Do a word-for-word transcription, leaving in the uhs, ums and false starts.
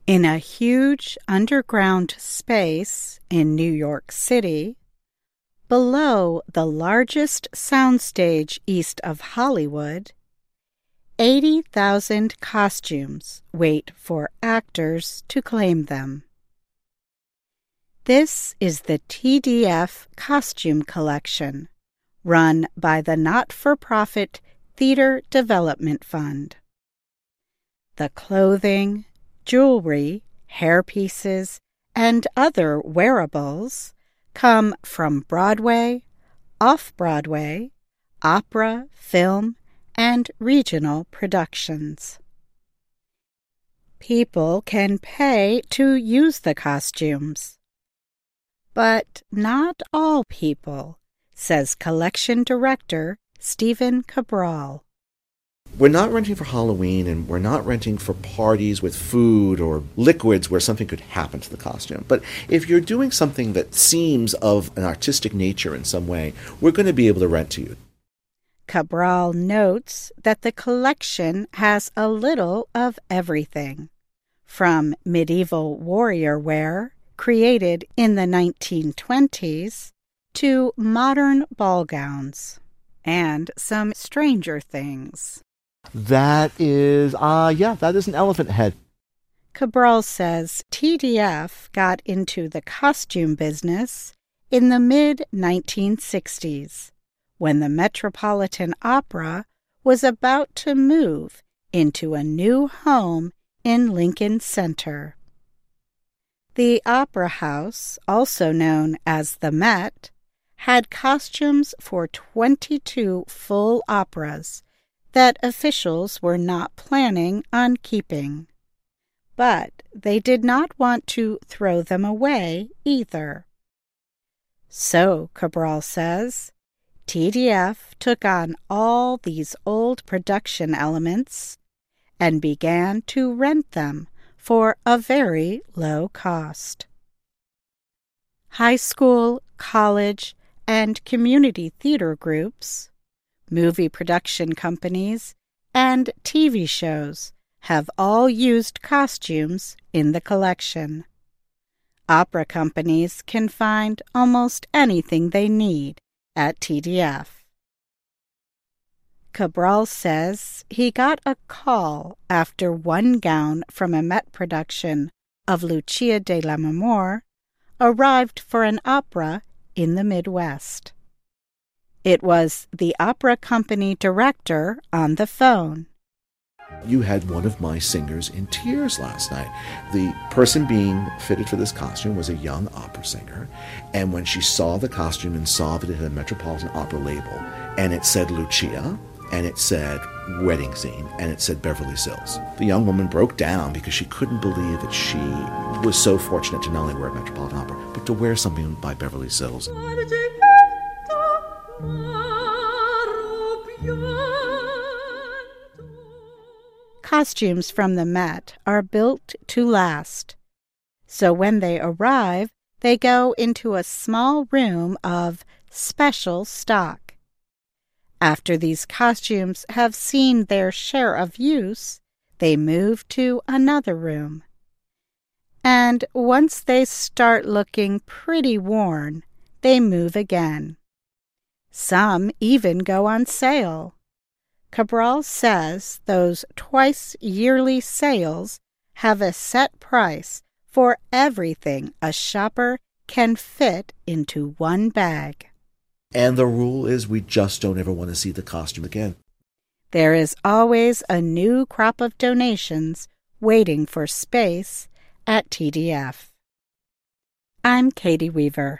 In a huge underground space in New York City, below the largest soundstage east of Hollywood, eighty thousand costumes wait for actors to claim them. This is the T D F Costume Collection, run by the not-for-profit Theater Development Fund. The clothing, jewelry, hairpieces, and other wearables come from Broadway, off-Broadway, opera, film, and regional productions. People can pay to use the costumes. But not all people, says collection director Stephen Cabral. We're not renting for Halloween, and we're not renting for parties with food or liquids where something could happen to the costume. But if you're doing something that seems of an artistic nature in some way, we're going to be able to rent to you. Cabral notes that the collection has a little of everything, from medieval warrior wear created in the nineteen twenties to modern ball gowns and some stranger things. That is, uh, yeah, that is an elephant head. Cabral says T D F got into the costume business in the mid nineteen sixties, when the Metropolitan Opera was about to move into a new home in Lincoln Center. The Opera House, also known as the Met, had costumes for twenty-two full operas that officials were not planning on keeping. But they did not want to throw them away either. So, Cabral says, T D F took on all these old production elements and began to rent them for a very low cost. High school, college, and community theater groups, movie production companies, and T V shows have all used costumes in the collection. Opera companies can find almost anything they need at T D F. Cabral says he got a call after one gown from a Met production of Lucia de Lammermoor arrived for an opera in the Midwest. It was the opera company director on the phone. You had one of my singers in tears last night. The person being fitted for this costume was a young opera singer, and when she saw the costume and saw that it had a Metropolitan Opera label, and it said Lucia, and it said wedding scene, and it said Beverly Sills, the young woman broke down because she couldn't believe that she was so fortunate to not only wear a Metropolitan Opera, but to wear something by Beverly Sills. Costumes from the Met are built to last. So when they arrive, they go into a small room of special stock. After these costumes have seen their share of use, they move to another room. And once they start looking pretty worn, they move again. Some even go on sale. Cabral says those twice-yearly sales have a set price for everything a shopper can fit into one bag. And the rule is we just don't ever want to see the costume again. There is always a new crop of donations waiting for space at T D F. I'm Katie Weaver.